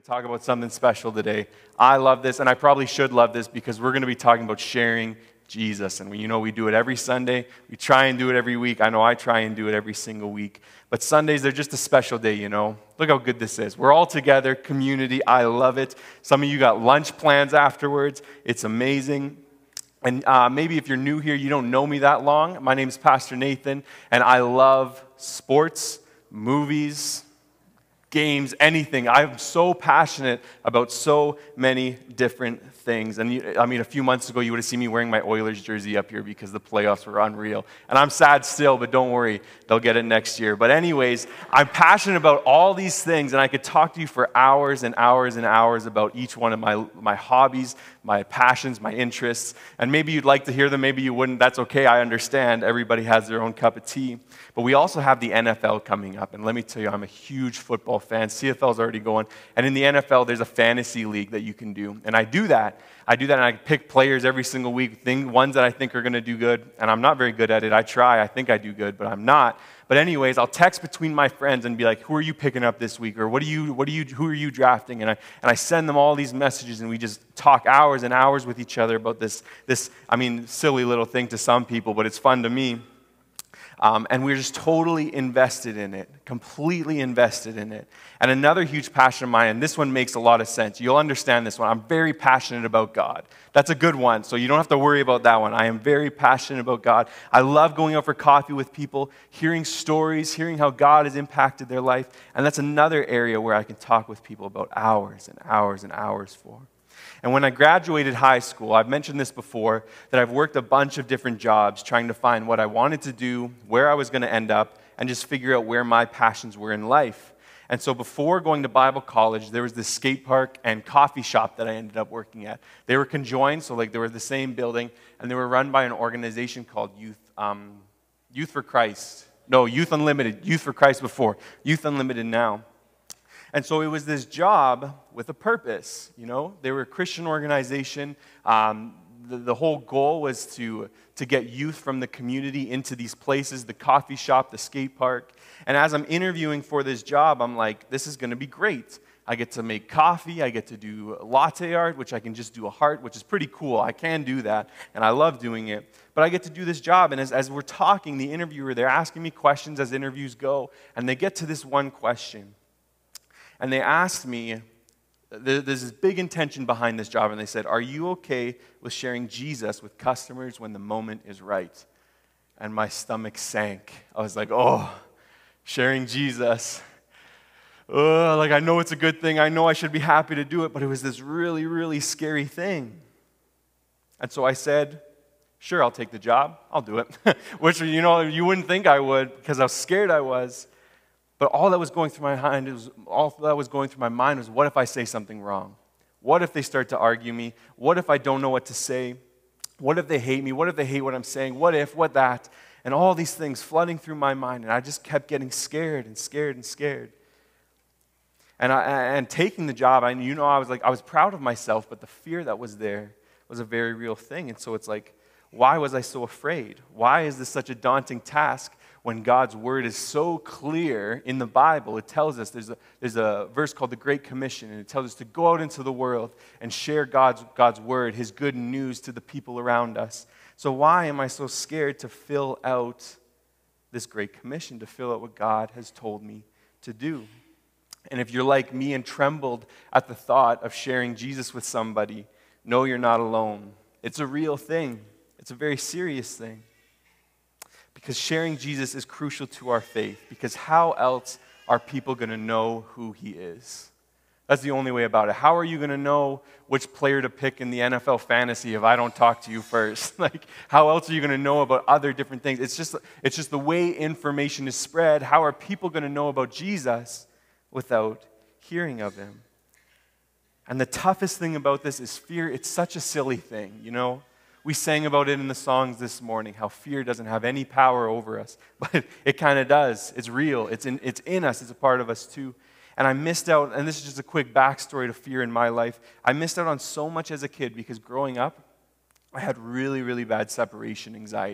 to talk about something special today. I love this, and I probably should love this because we're going to be talking about sharing Jesus. And we do it every Sunday. We try and do it every week. I know I try and do it every single week. But Sundays, they're just a special day, Look how good this is. We're all together, community. I love it. Some of you got lunch plans afterwards. It's amazing. And maybe if you're new here, you don't know me that long. My name is Pastor Nathan, and I love sports, movies, games, anything. I'm so passionate about so many different things. And a few months ago, you would have seen me wearing my Oilers jersey up here because the playoffs were unreal. And I'm sad still, but don't worry, they'll get it next year. But anyways, I'm passionate about all these things, and I could talk to you for hours and hours and hours about each one of my hobbies, my passions, my interests. And maybe you'd like to hear them, maybe you wouldn't. That's okay, I understand. Everybody has their own cup of tea. But we also have the NFL coming up. And let me tell you, I'm a huge football fan. CFL's already going. And in the NFL, there's a fantasy league that you can do. And I do that. And I pick players every single week, ones that I think are going to do good. And I'm not very good at it. I try. I think I do good, but I'm not. But anyways, I'll text between my friends and be like, who are you picking up this week? Or who are you drafting? And I send them all these messages, and we just talk hours and hours with each other about this silly little thing to some people, but it's fun to me. And we're just totally invested in it, completely invested in it. And another huge passion of mine, and this one makes a lot of sense. You'll understand this one. I'm very passionate about God. That's a good one, so you don't have to worry about that one. I am very passionate about God. I love going out for coffee with people, hearing stories, hearing how God has impacted their life. And that's another area where I can talk with people about hours and hours and hours for. And when I graduated high school, I've mentioned this before, that I've worked a bunch of different jobs trying to find what I wanted to do, where I was going to end up, and just figure out where my passions were in life. And so before going to Bible college, there was this skate park and coffee shop that I ended up working at. They were conjoined, so they were the same building, and they were run by an organization called Youth for Christ. No, Youth Unlimited. Youth for Christ before. Youth Unlimited now. And so it was this job with a purpose, They were a Christian organization. The whole goal was to get youth from the community into these places, the coffee shop, the skate park. And as I'm interviewing for this job, I'm like, this is going to be great. I get to make coffee. I get to do latte art, which I can just do a heart, which is pretty cool. I can do that, and I love doing it. But I get to do this job, and as we're talking, the interviewer, they're asking me questions as interviews go, and they get to this one question. And they asked me, there's this big intention behind this job, and they said, are you okay with sharing Jesus with customers when the moment is right? And my stomach sank. I was like, sharing Jesus. I know it's a good thing. I know I should be happy to do it, but it was this really, really scary thing. And so I said, sure, I'll take the job. I'll do it. Which, you wouldn't think I would because how scared I was. But all that was going through my mind was, what if I say something wrong? What if they start to argue me? What if I don't know what to say? What if they hate me? What if they hate what I'm saying? What if, what that? And all these things flooding through my mind, and I just kept getting scared and scared and scared. And taking the job, I was proud of myself, but the fear that was there was a very real thing. And so it's like, why was I so afraid? Why is this such a daunting task? When God's word is so clear in the Bible, it tells us, there's a verse called the Great Commission, and it tells us to go out into the world and share God's word, his good news to the people around us. So why am I so scared to fill out this Great Commission, to fill out what God has told me to do? And if you're like me and trembled at the thought of sharing Jesus with somebody, know you're not alone. It's a real thing. It's a very serious thing. Because sharing Jesus is crucial to our faith. Because how else are people going to know who he is? That's the only way about it. How are you going to know which player to pick in the NFL fantasy if I don't talk to you first? How else are you going to know about other different things? It's just the way information is spread. How are people going to know about Jesus without hearing of him? And the toughest thing about this is fear. It's such a silly thing, We sang about it in the songs this morning, how fear doesn't have any power over us. But it kind of does. It's real. It's in us. It's a part of us too. And I missed out, and this is just a quick backstory to fear in my life. I missed out on so much as a kid because growing up, I had really, really bad separation anxiety.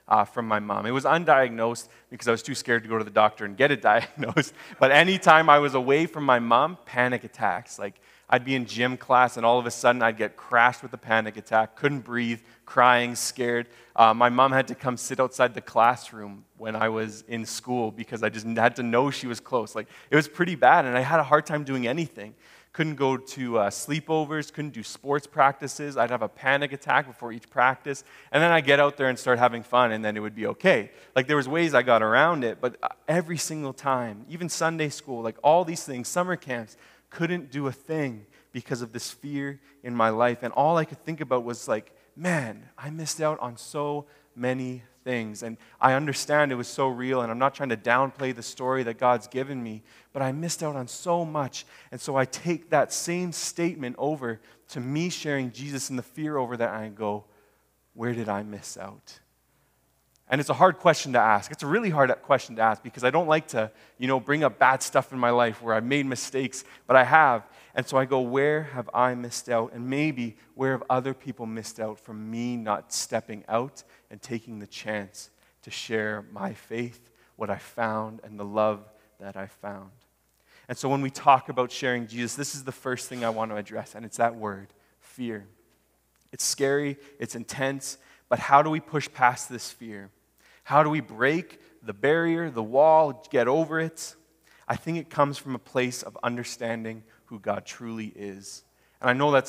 from my mom. It was undiagnosed because I was too scared to go to the doctor and get it diagnosed. But anytime I was away from my mom, panic attacks. Like I'd be in gym class and all of a sudden I'd get crashed with a panic attack, couldn't breathe, crying, scared. My mom had to come sit outside the classroom when I was in school because I just had to know she was close. Like it was pretty bad and I had a hard time doing anything. Couldn't go to sleepovers, couldn't do sports practices. I'd have a panic attack before each practice. And then I'd get out there and start having fun, and then it would be okay. Like, there was ways I got around it, but every single time, even Sunday school, like all these things, summer camps, couldn't do a thing because of this fear in my life. And all I could think about was like, man, I missed out on so many things. And I understand it was so real, and I'm not trying to downplay the story that God's given me, but I missed out on so much. And so I take that same statement over to me sharing Jesus and the fear over that, and I go, where did I miss out? And it's a hard question to ask. It's a really hard question to ask because I don't like to, bring up bad stuff in my life where I've made mistakes, but I have. And so I go, where have I missed out? And maybe where have other people missed out from me not stepping out and taking the chance to share my faith, what I found, and the love that I found. And so when we talk about sharing Jesus, this is the first thing I want to address, and it's that word, fear. It's scary, it's intense, but how do we push past this fear? How do we break the barrier, the wall, get over it? I think it comes from a place of understanding who God truly is. And I know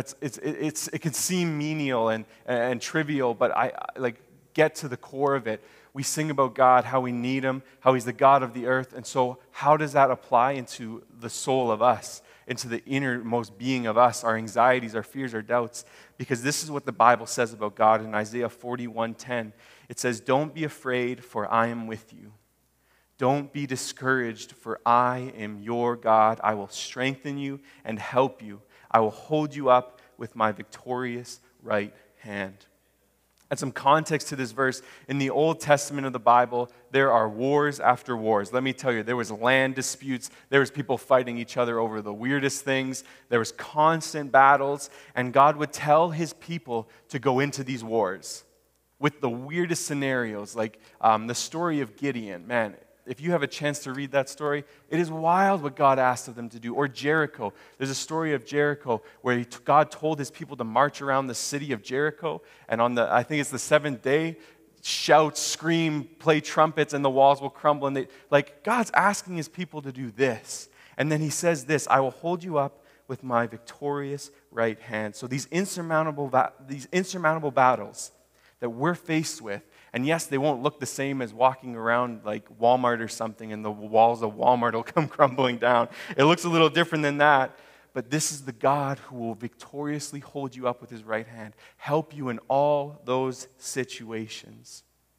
it can seem menial and trivial, but I get to the core of it. We sing about God, how we need Him, how He's the God of the earth. And so how does that apply into the soul of us, into the innermost being of us, our anxieties, our fears, our doubts? Because this is what the Bible says about God in Isaiah 41:10. It says, "Don't be afraid, for I am with you. Don't be discouraged, for I am your God. I will strengthen you and help you. I will hold you up with my victorious right hand." And some context to this verse, in the Old Testament of the Bible, there are wars after wars. Let me tell you, there was land disputes. There was people fighting each other over the weirdest things. There was constant battles. And God would tell His people to go into these wars with the weirdest scenarios, like the story of Gideon. Man, if you have a chance to read that story, it is wild what God asked of them to do. Or Jericho. There's a story of Jericho where God told His people to march around the city of Jericho. And on I think it's the seventh day, shout, scream, play trumpets, and the walls will crumble. And God's asking His people to do this. And then He says this, "I will hold you up with my victorious right hand." So these insurmountable battles that we're faced with, and yes, they won't look the same as walking around like Walmart or something and the walls of Walmart will come crumbling down. It looks a little different than that, but this is the God who will victoriously hold you up with His right hand, help you in all those situations.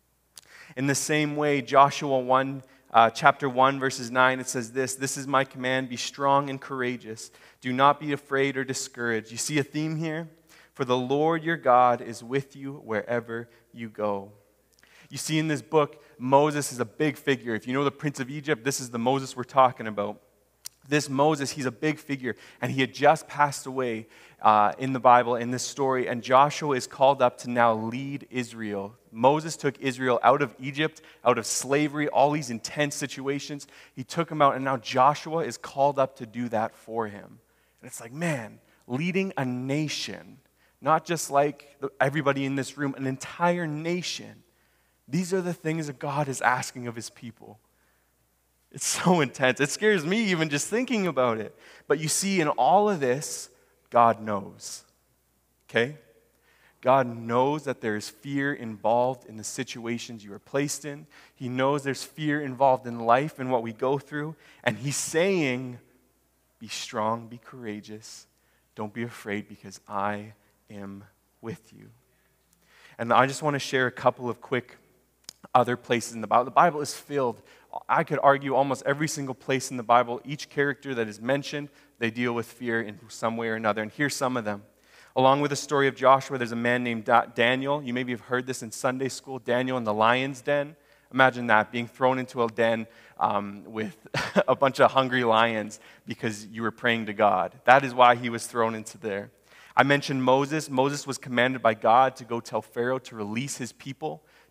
In the same way, Joshua 1, chapter 1, verses 9, it says this, "This is my command, be strong and courageous. Do not be afraid or discouraged." You see a theme here? "For the Lord your God is with you wherever you go." You see in this book, Moses is a big figure. If you know the Prince of Egypt, this is the Moses we're talking about. This Moses, he's a big figure, and he had just passed away in the Bible, in this story, and Joshua is called up to now lead Israel. Moses took Israel out of Egypt, out of slavery, all these intense situations. He took them out, and now Joshua is called up to do that for him. And it's like, man, leading a nation, not just like everybody in this room, an entire nation. These are the things that God is asking of His people. It's so intense. It scares me even just thinking about it. But you see, in all of this, God knows. Okay? God knows that there is fear involved in the situations you are placed in. He knows there's fear involved in life and what we go through. And He's saying, be strong, be courageous. Don't be afraid because I am with you. And I just want to share a couple of quick other places in the Bible. The Bible is filled. I could argue almost every single place in the Bible, each character that is mentioned, they deal with fear in some way or another. And here's some of them. Along with the story of Joshua, there's a man named Daniel. You maybe have heard this in Sunday school, Daniel in the lion's den. Imagine that, being thrown into a den with a bunch of hungry lions because you were praying to God. That is why he was thrown into there. I mentioned Moses. Moses was commanded by God to go tell Pharaoh to release his people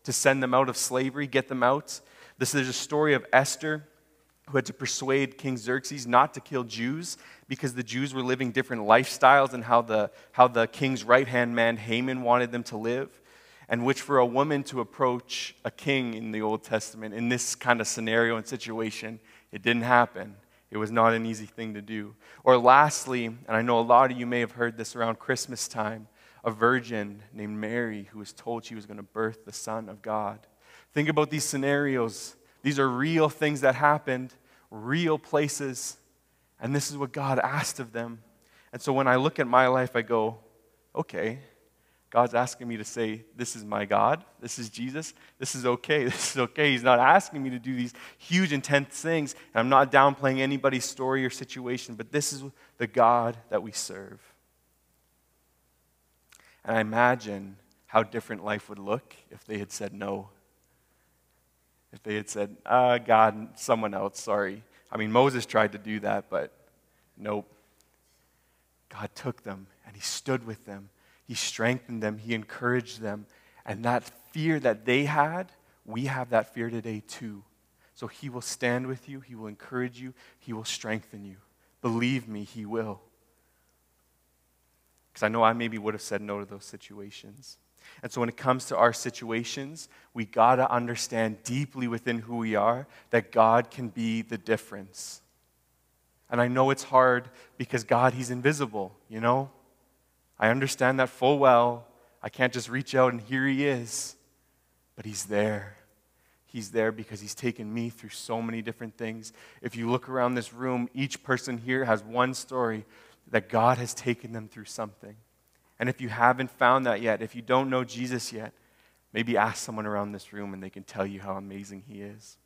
to send them out of slavery, get them out. This is a story of Esther, who had to persuade King Xerxes not to kill Jews because the Jews were living different lifestyles and how the king's right-hand man Haman wanted them to live, and which for a woman to approach a king in the Old Testament in this kind of scenario and situation, it didn't happen. It was not an easy thing to do. Or lastly, and I know a lot of you may have heard this around Christmas time, a virgin named Mary who was told she was going to birth the Son of God. Think about these scenarios. These are real things that happened, real places, and this is what God asked of them. And so when I look at my life, I go, okay, God's asking me to say, this is my God, this is Jesus, this is okay, this is okay. He's not asking me to do these huge, intense things, and I'm not downplaying anybody's story or situation, but this is the God that we serve. And I imagine how different life would look if they had said no. If they had said, God, someone else, sorry. I mean, Moses tried to do that, but nope. God took them, and he stood with them. He strengthened them. He encouraged them. And that fear that they had, we have that fear today too. So he will stand with you. He will encourage you. He will strengthen you. Believe me, he will. Because I know I maybe would have said no to those situations. And so when it comes to our situations, we got to understand deeply within who we are that God can be the difference. And I know it's hard because God, he's invisible, you know? I understand that full well. I can't just reach out and here he is. But he's there. He's there because he's taken me through so many different things. If you look around this room, each person here has one story that God has taken them through something. And if you haven't found that yet, if you don't know Jesus yet, maybe ask someone around this room and they can tell you how amazing he is.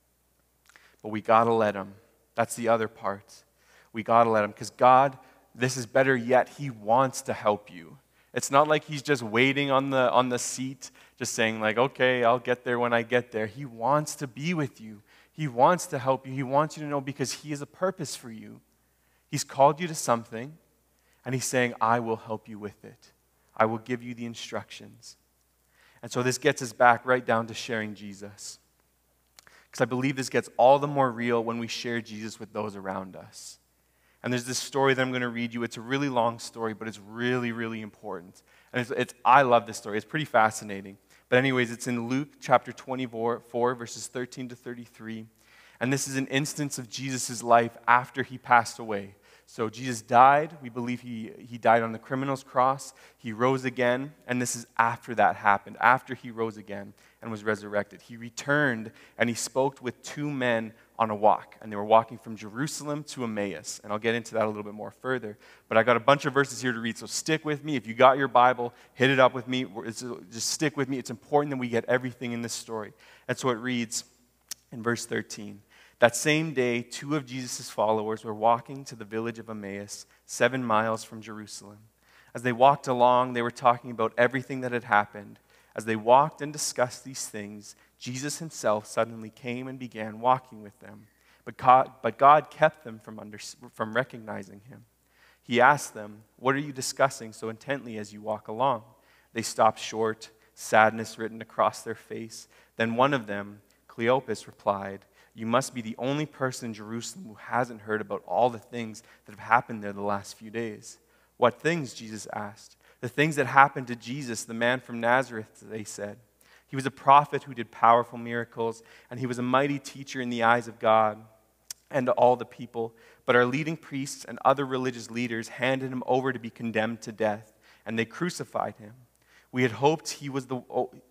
But we got to let him. That's the other part. We got to let him because God, this is better yet, he wants to help you. It's not like he's just waiting on the seat, just saying like, okay, I'll get there when I get there. He wants to be with you. He wants to help you. He wants you to know because he has a purpose for you. He's called you to something. And he's saying, I will help you with it. I will give you the instructions. And so this gets us back right down to sharing Jesus. Because I believe this gets all the more real when we share Jesus with those around us. And there's this story that I'm going to read you. It's a really long story, but it's really, really important. And I love this story. It's pretty fascinating. But anyways, it's in Luke chapter 24, verses 13 to 33. And this is an instance of Jesus' life after he passed away. So Jesus died. We believe he died on the criminal's cross. He rose again, and this is after that happened, after he rose again and was resurrected. He returned, and he spoke with two men on a walk, and they were walking from Jerusalem to Emmaus, and I'll get into that a little bit more further. But I got a bunch of verses here to read, so stick with me. If you got your Bible, hit it up with me. Just stick with me. It's important that we get everything in this story. And so it reads in verse 13. That same day, two of Jesus' followers were walking to the village of Emmaus, 7 miles from Jerusalem. As they walked along, they were talking about everything that had happened. As they walked and discussed these things, Jesus himself suddenly came and began walking with them. But God kept them from recognizing him. He asked them, "What are you discussing so intently as you walk along?" They stopped short, sadness written across their face. Then one of them, Cleopas, replied, "You must be the only person in Jerusalem who hasn't heard about all the things that have happened there the last few days." "What things?" Jesus asked. "The things that happened to Jesus, the man from Nazareth," they said. "He was a prophet who did powerful miracles, and he was a mighty teacher in the eyes of God and to all the people. But our leading priests and other religious leaders handed him over to be condemned to death, and they crucified him. We had hoped he was the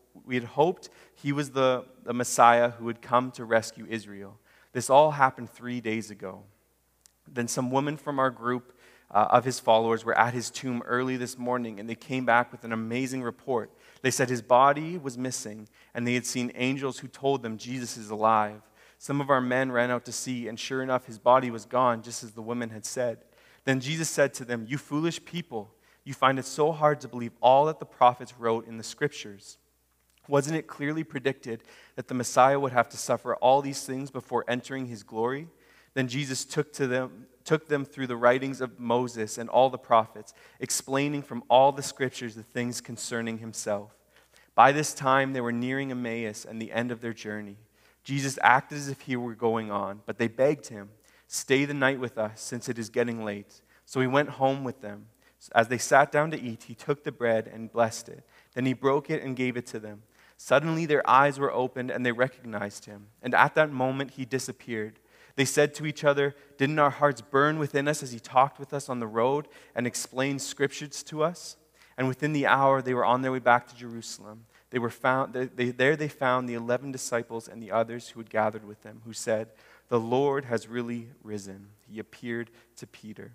Messiah who would come to rescue Israel. This all happened 3 days ago. Then some women from our group of his followers were at his tomb early this morning, and they came back with an amazing report. They said his body was missing, and they had seen angels who told them Jesus is alive. Some of our men ran out to see, and sure enough, his body was gone, just as the women had said. Then Jesus said to them, 'You foolish people, you find it so hard to believe all that the prophets wrote in the scriptures. Wasn't it clearly predicted that the Messiah would have to suffer all these things before entering his glory?' Then Jesus took them through the writings of Moses and all the prophets, explaining from all the scriptures the things concerning himself. By this time, they were nearing Emmaus and the end of their journey. Jesus acted as if he were going on, but they begged him, "Stay the night with us, since it is getting late." So he went home with them. As they sat down to eat, he took the bread and blessed it. Then he broke it and gave it to them. Suddenly their eyes were opened and they recognized him. And at that moment he disappeared. They said to each other, "Didn't our hearts burn within us as he talked with us on the road and explained scriptures to us?" And within the hour they were on their way back to Jerusalem. They found the 11 disciples and the others who had gathered with them, who said, "The Lord has really risen." He appeared to Peter.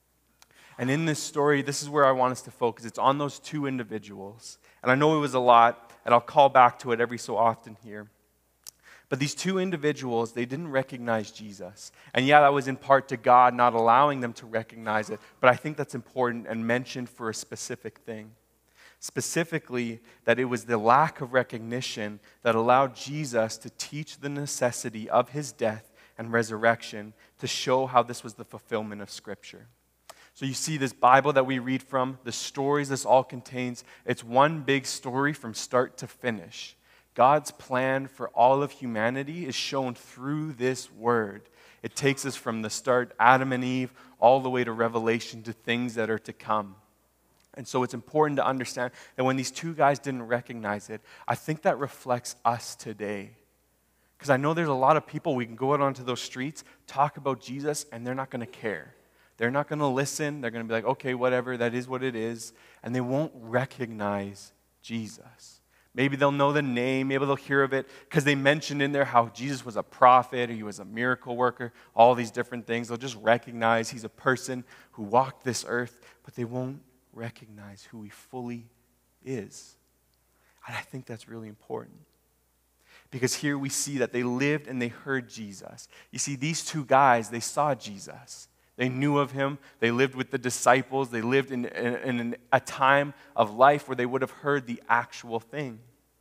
And in this story, this is where I want us to focus. It's on those two individuals. And I know it was a lot, and I'll call back to it every so often here. But these two individuals, they didn't recognize Jesus. And yeah, that was in part to God not allowing them to recognize it. But I think that's important and mentioned for a specific thing. Specifically, that it was the lack of recognition that allowed Jesus to teach the necessity of his death and resurrection to show how this was the fulfillment of Scripture. So you see this Bible that we read from, the stories this all contains, it's one big story from start to finish. God's plan for all of humanity is shown through this word. It takes us from the start, Adam and Eve, all the way to Revelation, to things that are to come. And so it's important to understand that when these two guys didn't recognize it, I think that reflects us today. Because I know there's a lot of people, we can go out onto those streets, talk about Jesus, and they're not going to care. They're not going to listen. They're going to be like, okay, whatever, that is what it is. And they won't recognize Jesus. Maybe they'll know the name. Maybe they'll hear of it because they mentioned in there how Jesus was a prophet, or he was a miracle worker, all these different things. They'll just recognize he's a person who walked this earth, but they won't recognize who he fully is. And I think that's really important. Because here we see that they lived and they heard Jesus. You see, these two guys, they saw Jesus. They knew of him. They lived with the disciples. They lived in a time of life where they would have heard the actual thing.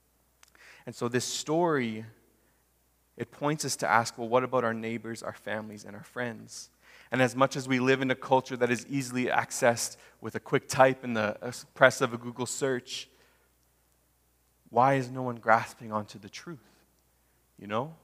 And so this story, it points us to ask, well, what about our neighbors, our families, and our friends? And as much as we live in a culture that is easily accessed with a quick type in the press of a Google search, why is no one grasping onto the truth? You know?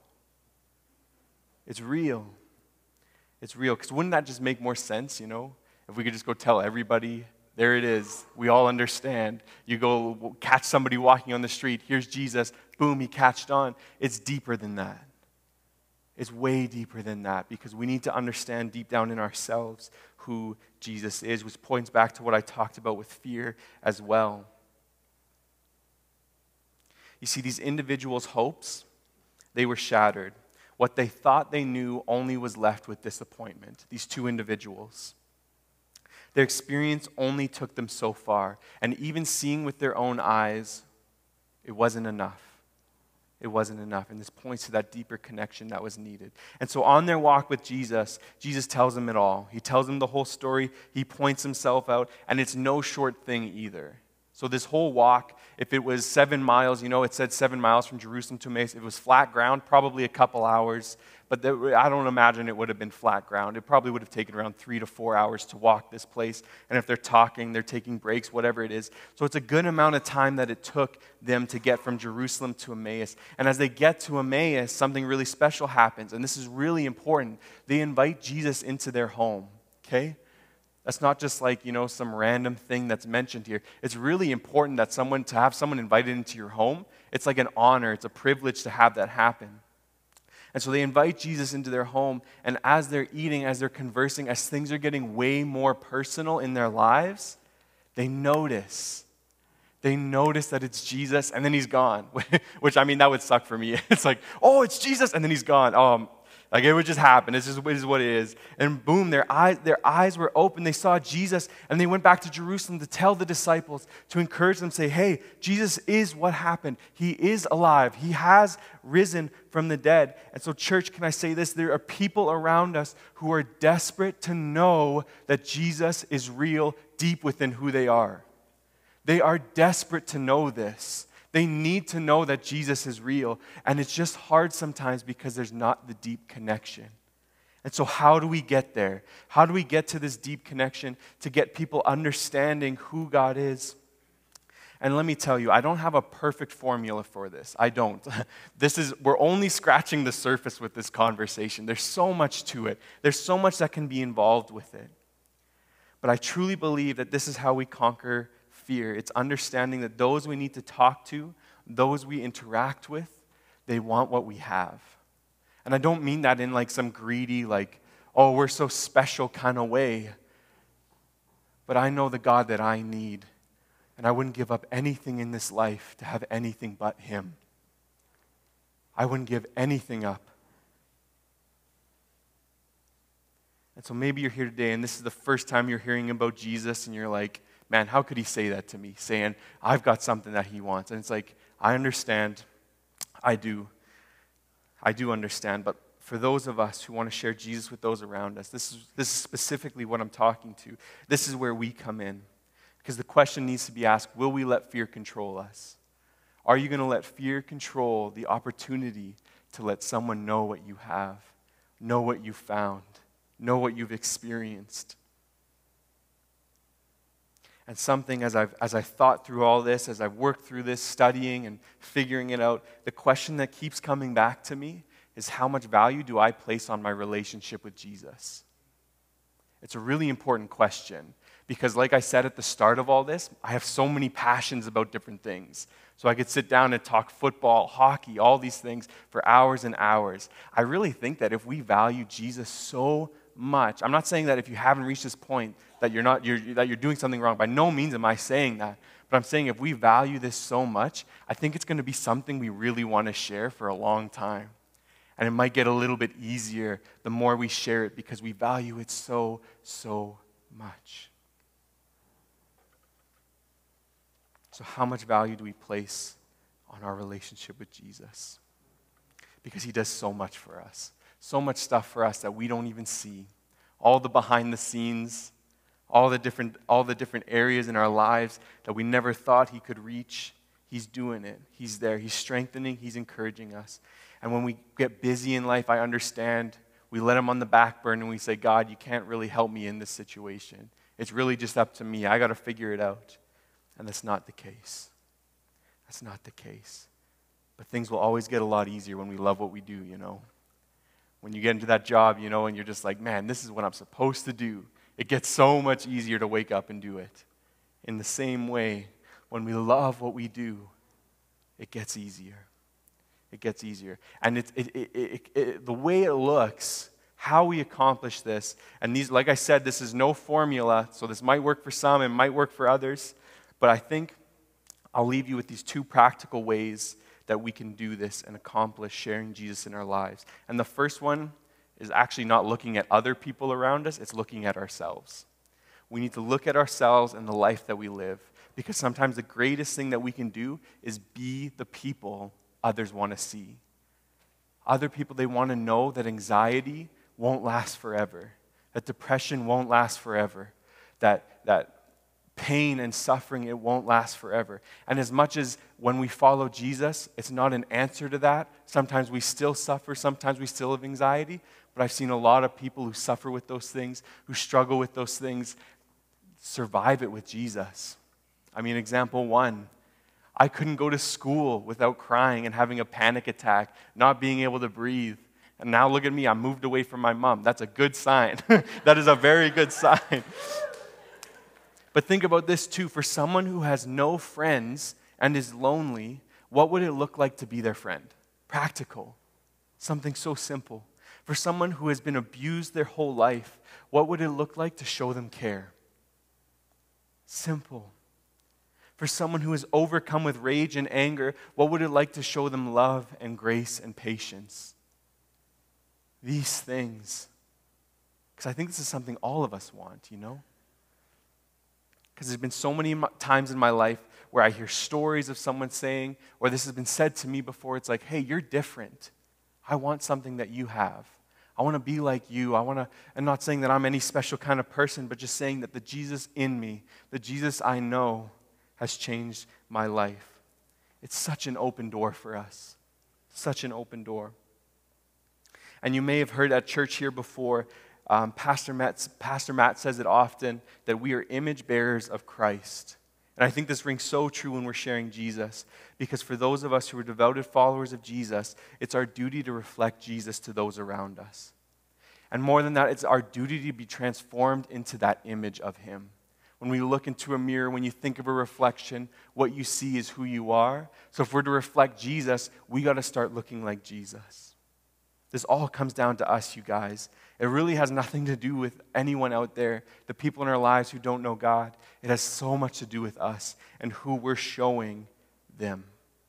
It's real. It's real, because wouldn't that just make more sense, you know? If we could just go tell everybody, there it is, we all understand. You go catch somebody walking on the street, here's Jesus, boom, he catched on. It's deeper than that. It's way deeper than that, because we need to understand deep down in ourselves who Jesus is, which points back to what I talked about with fear as well. You see, these individuals' hopes, they were shattered. What they thought they knew only was left with disappointment, these two individuals. Their experience only took them so far, and even seeing with their own eyes, it wasn't enough. It wasn't enough, and this points to that deeper connection that was needed. And so on their walk with Jesus, Jesus tells them it all. He tells them the whole story. He points himself out, and it's no short thing either. So this whole walk, if it was 7 miles, you know, it said 7 miles from Jerusalem to Emmaus. If it was flat ground, probably a couple hours. But I don't imagine it would have been flat ground. It probably would have taken around 3 to 4 hours to walk this place. And if they're talking, they're taking breaks, whatever it is. So it's a good amount of time that it took them to get from Jerusalem to Emmaus. And as they get to Emmaus, something really special happens. And this is really important. They invite Jesus into their home, okay? That's not just like, you know, some random thing that's mentioned here. It's really important that to have someone invited into your home, it's like an honor, it's a privilege to have that happen. And so they invite Jesus into their home, and as they're eating, as they're conversing, as things are getting way more personal in their lives, they notice that it's Jesus, and then he's gone. Which, I mean, that would suck for me. It's like, oh, it's Jesus, and then he's gone. Like it would just happen. It is what it is. And boom, their eyes were open. They saw Jesus, and they went back to Jerusalem to tell the disciples, to encourage them, say, hey, Jesus is what happened. He is alive. He has risen from the dead. And so, church, can I say this? There are people around us who are desperate to know that Jesus is real deep within who they are. They are desperate to know this. They need to know that Jesus is real. And it's just hard sometimes because there's not the deep connection. And so how do we get there? How do we get to this deep connection to get people understanding who God is? And let me tell you, I don't have a perfect formula for this. I don't. We're only scratching the surface with this conversation. There's so much to it. There's so much that can be involved with it. But I truly believe that this is how we conquer fear. It's understanding that those we need to talk to, those we interact with, they want what we have. And I don't mean that in like some greedy, like, oh, we're so special kind of way. But I know the God that I need. And I wouldn't give up anything in this life to have anything but Him. I wouldn't give anything up. And so maybe you're here today and this is the first time you're hearing about Jesus and you're like, man, how could He say that to me? Saying, I've got something that He wants. And it's like, I understand. I do understand. But for those of us who want to share Jesus with those around us, this is specifically what I'm talking to. This is where we come in. Because the question needs to be asked, will we let fear control us? Are you going to let fear control the opportunity to let someone know what you have, know what you found, know what you've experienced? And something, as I thought through all this, as I've worked through this, studying and figuring it out, the question that keeps coming back to me is how much value do I place on my relationship with Jesus? It's a really important question. Because like I said at the start of all this, I have so many passions about different things. So I could sit down and talk football, hockey, all these things for hours and hours. I really think that if we value Jesus so much, I'm not saying that if you haven't reached this point that you're doing something wrong. By no means am I saying that. But I'm saying if we value this so much, I think it's going to be something we really want to share for a long time. And it might get a little bit easier the more we share it because we value it so, so much. So how much value do we place on our relationship with Jesus? Because He does so much for us. So much stuff for us that we don't even see. All the behind the scenes, all the different areas in our lives that we never thought He could reach. He's doing it. He's there. He's strengthening. He's encouraging us. And when we get busy in life, I understand, we let Him on the back burner and we say, God, you can't really help me in this situation. It's really just up to me. I got to figure it out. And that's not the case. That's not the case. But things will always get a lot easier when we love what we do, you know. When you get into that job, you know, and you're just like, man, this is what I'm supposed to do. It gets so much easier to wake up and do it. In the same way, when we love what we do, it gets easier. It gets easier. And the way it looks, how we accomplish this, and these, like I said, this is no formula, so this might work for some, it might work for others. But I think I'll leave you with these two practical ways that we can do this and accomplish sharing Jesus in our lives. And the first one is actually not looking at other people around us, it's looking at ourselves. We need to look at ourselves and the life that we live. Because sometimes the greatest thing that we can do is be the people others want to see. Other people, they want to know that anxiety won't last forever, that depression won't last forever, that pain and suffering, it won't last forever. And as much as when we follow Jesus, it's not an answer to that. Sometimes we still suffer, sometimes we still have anxiety, but I've seen a lot of people who suffer with those things, who struggle with those things, survive it with Jesus. I mean, example one, I couldn't go to school without crying and having a panic attack, not being able to breathe. And now look at me, I moved away from my mom. That's a good sign. That is a very good sign. But think about this too. For someone who has no friends and is lonely, what would it look like to be their friend? Practical. Something so simple. For someone who has been abused their whole life, what would it look like to show them care? Simple. For someone who is overcome with rage and anger, what would it like to show them love and grace and patience? These things. Because I think this is something all of us want, you know? Because there's been so many times in my life where I hear stories of someone saying, or this has been said to me before, it's like, hey, you're different. I want something that you have. I want to be like you. I'm not saying that I'm any special kind of person, but just saying that the Jesus in me, the Jesus I know, has changed my life. It's such an open door for us. Such an open door. And you may have heard at church here before, Pastor Matt says it often, that we are image bearers of Christ. And I think this rings so true when we're sharing Jesus, because for those of us who are devoted followers of Jesus, it's our duty to reflect Jesus to those around us. And more than that, it's our duty to be transformed into that image of him. When we look into a mirror, when you think of a reflection, what you see is who you are. So if we're to reflect Jesus, we got to start looking like Jesus. This all comes down to us, you guys. It really has nothing to do with anyone out there, the people in our lives who don't know God. It has so much to do with us and who we're showing them.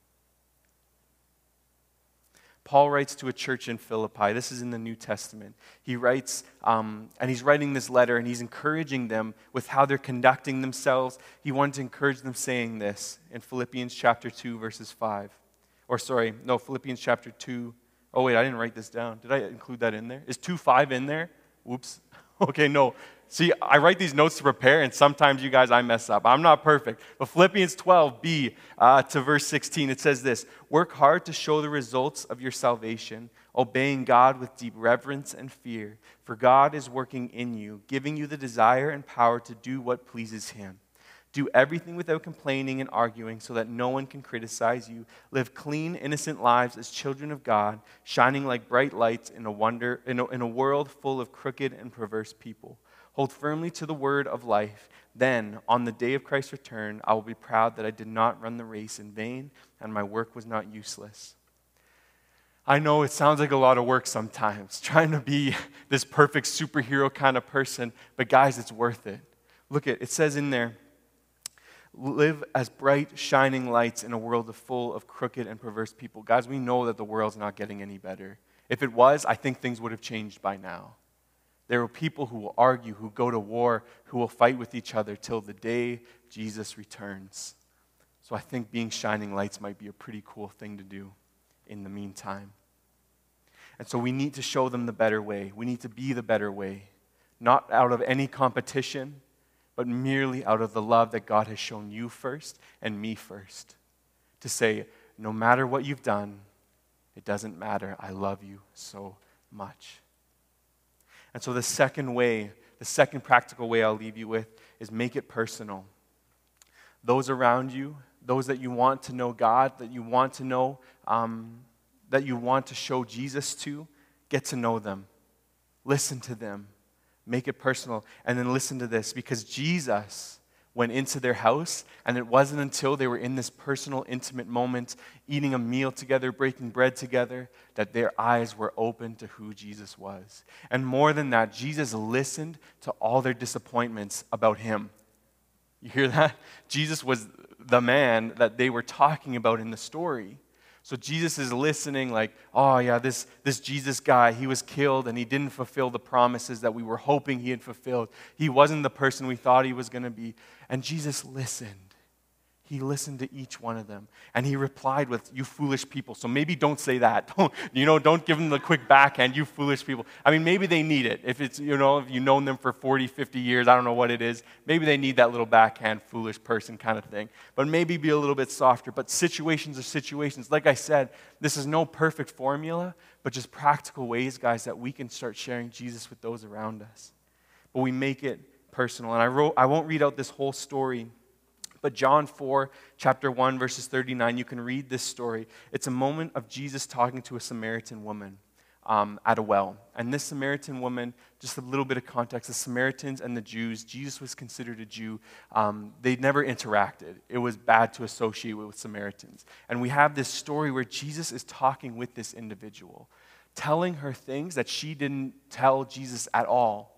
Paul writes to a church in Philippi. This is in the New Testament. He writes, and he's writing this letter, and he's encouraging them with how they're conducting themselves. He wanted to encourage them saying this in Philippians chapter 2, verses 5. Philippians chapter 2. Oh, wait, I didn't write this down. Did I include that in there? Is 2:5 in there? Whoops. Okay, no. See, I write these notes to prepare, and sometimes you guys, I mess up. I'm not perfect. But Philippians 12b to verse 16, it says this: "Work hard to show the results of your salvation, obeying God with deep reverence and fear. For God is working in you, giving you the desire and power to do what pleases him. Do everything without complaining and arguing so that no one can criticize you. Live clean, innocent lives as children of God, shining like bright lights in a world full of crooked and perverse people. Hold firmly to the word of life. Then, on the day of Christ's return, I will be proud that I did not run the race in vain and my work was not useless." I know it sounds like a lot of work sometimes, trying to be this perfect superhero kind of person, but guys, it's worth it. Look, it says in there, live as bright, shining lights in a world full of crooked and perverse people. Guys, we know that the world's not getting any better. If it was, I think things would have changed by now. There are people who will argue, who go to war, who will fight with each other till the day Jesus returns. So I think being shining lights might be a pretty cool thing to do in the meantime. And so we need to show them the better way. We need to be the better way, not out of any competition, but merely out of the love that God has shown you first and me first. To say, no matter what you've done, it doesn't matter. I love you so much. And so the second practical way I'll leave you with is make it personal. Those around you, those that you want to know God, that you want to know, that you want to show Jesus to, get to know them. Listen to them. Make it personal. And then listen to this, because Jesus went into their house, and it wasn't until they were in this personal, intimate moment, eating a meal together, breaking bread together, that their eyes were open to who Jesus was. And more than that, Jesus listened to all their disappointments about him. You hear that? Jesus was the man that they were talking about in the story. So Jesus is listening like, oh yeah, this Jesus guy, he was killed and he didn't fulfill the promises that we were hoping he had fulfilled. He wasn't the person we thought he was going to be. And Jesus listened. He listened to each one of them. And he replied with, "You foolish people." So maybe don't say that. Don't give them the quick backhand, "You foolish people." I mean, maybe they need it. If it's, if you've known them for 40, 50 years, I don't know what it is. Maybe they need that little backhand, foolish person kind of thing. But maybe be a little bit softer. But situations are situations. Like I said, this is no perfect formula, but just practical ways, guys, that we can start sharing Jesus with those around us. But we make it personal. And I won't read out this whole story, but John 4, chapter 1, verses 39, you can read this story. It's a moment of Jesus talking to a Samaritan woman at a well. And this Samaritan woman, just a little bit of context, the Samaritans and the Jews, Jesus was considered a Jew. They never interacted. It was bad to associate with Samaritans. And we have this story where Jesus is talking with this individual, telling her things that she didn't tell Jesus at all.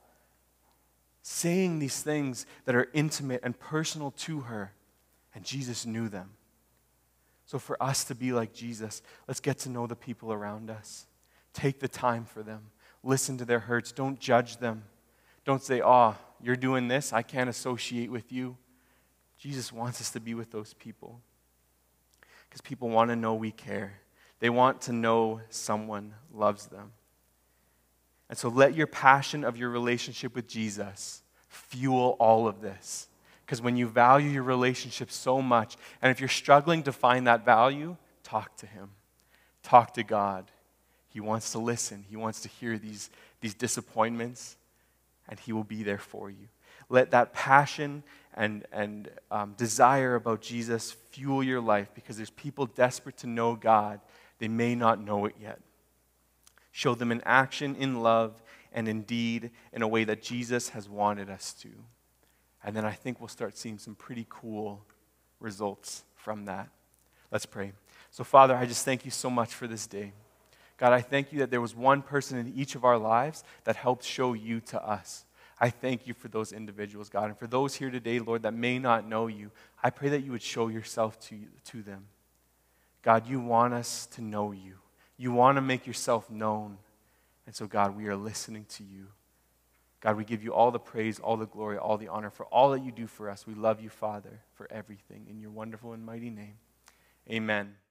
Saying these things that are intimate and personal to her, and Jesus knew them. So for us to be like Jesus, let's get to know the people around us. Take the time for them. Listen to their hurts. Don't judge them. Don't say, "Oh, you're doing this, I can't associate with you." Jesus wants us to be with those people, because people want to know we care. They want to know someone loves them. And so let your passion of your relationship with Jesus fuel all of this. Because when you value your relationship so much, and if you're struggling to find that value, talk to him. Talk to God. He wants to listen. He wants to hear these disappointments, and he will be there for you. Let that passion desire about Jesus fuel your life, because there's people desperate to know God. They may not know it yet. Show them in action, in love, and in deed, in a way that Jesus has wanted us to. And then I think we'll start seeing some pretty cool results from that. Let's pray. So Father, I just thank you so much for this day. God, I thank you that there was one person in each of our lives that helped show you to us. I thank you for those individuals, God. And for those here today, Lord, that may not know you, I pray that you would show yourself to them. God, you want us to know you. You want to make yourself known. And so, God, we are listening to you. God, we give you all the praise, all the glory, all the honor for all that you do for us. We love you, Father, for everything. In your wonderful and mighty name, amen.